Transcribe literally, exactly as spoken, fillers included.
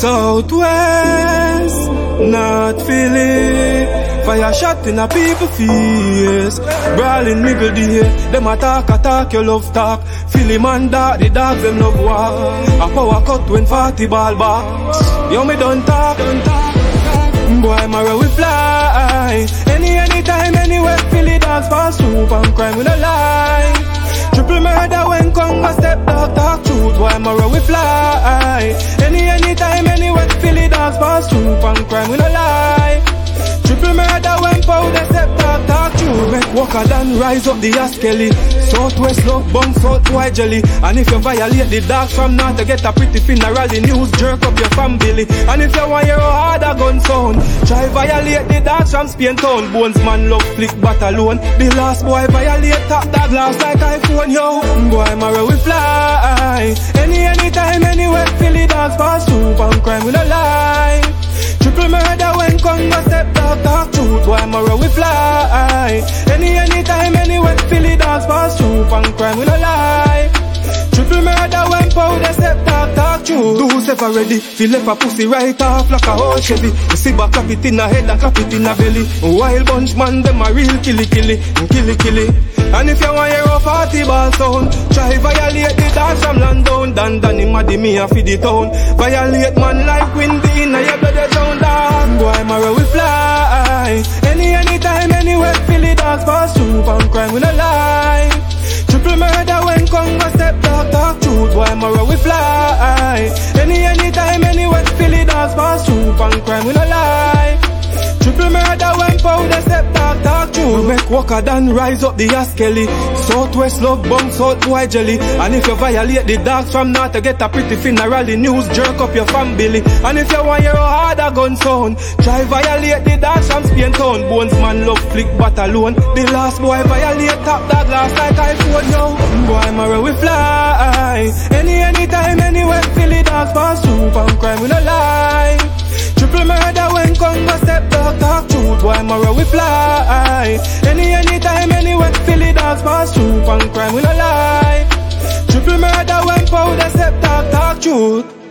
Southwest, not Philly. Fire shot in a people face. Brawling middle the them attack, attack, you love talk. Philly man dark, the dog them love walk. A power cut when forty ball back. Yo me don't talk, don't talk. Boy, Mara we fly. Any, anytime, anywhere, Philly dogs pass through. And crime with a lie. Triple murder when Congo step dog talk truth. Boy, Mara we fly. Any, anytime, anywhere, Philly dogs pass through. And crime with a lie. Triple murder when powder step dog talk truth. Make Walker done rise up the Askelly. Southwest love bong, south white jelly. And if you violate the dogs from north, to get a pretty funeral, the news jerk up your family. And if you want your harder gun sound, try violate the dogs from Spain town. Bones man love flick but alone. The last boy violate top dog last like iPhone, yo. Boy Mara we fly. Any, anytime, anywhere, Philly dogs pass through. And crime with a lie. Triple murder when Congo step dog talk truth. Boy Mara we fly. Any, anytime, anywhere, Philly dogs pass through. And crime with a lie. Triple murder when powder step dog talk truth. Do self already, feel up a pussy right off like a whole Chevy. You see back clap it in a head and clap it in a belly. Wild bunch man, them a real killy killy, killy killy. And if you want your forty ball sound, try violate the dance from London. Dan Dan him a di me a feed the town. Violate man like Windy in a your bloody town dog. Boy Mara we fly. Any, anytime, anywhere, Philly dogs pass through. And crime with a lie. Triple murder when Congo step dog talk truth. Boy Mara we fly. Any, anytime, anywhere, Philly dogs pass through. And crime with a lie. Triple murder when powder step dog talk truth. We make Walker done rise up the Askelly. Southwest love bong, south white jelly. And if you violate the dogs from north, to get a pretty funeral, the news jerk up your family. And if you want your harder gun sound, try violate the dogs from Spain town. Bones man love flick but alone. The last boy violate top dog last like iPhone, yo. Boy Mara we fly. Any, anytime, anywhere, Philly dogs pass through. And crime with a lie. Triple murder when Congo step dog talk truth. Boy Mara we fly. Any, anytime, anywhere, Philly dogs pass through. And crime with a lie. Triple murder when powder step dog talk truth.